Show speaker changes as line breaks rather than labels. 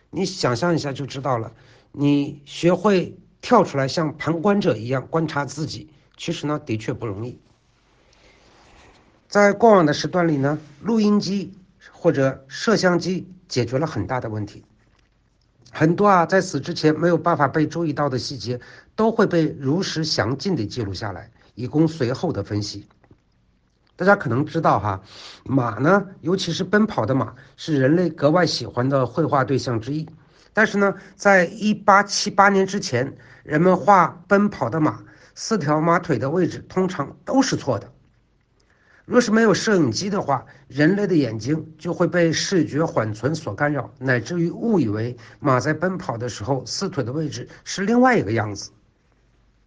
你想象一下就知道了。你学会跳出来，像旁观者一样观察自己，其实呢，的确不容易。在过往的时段里呢，录音机或者摄像机解决了很大的问题。很多在死之前没有办法被注意到的细节，都会被如实详尽地记录下来，以供随后的分析。大家可能知道马呢，尤其是奔跑的马，是人类格外喜欢的绘画对象之一。但是呢，在1878年之前，人们画奔跑的马，四条马腿的位置通常都是错的。若是没有摄影机的话，人类的眼睛就会被视觉缓存所干扰，乃至于误以为马在奔跑的时候四腿的位置是另外一个样子。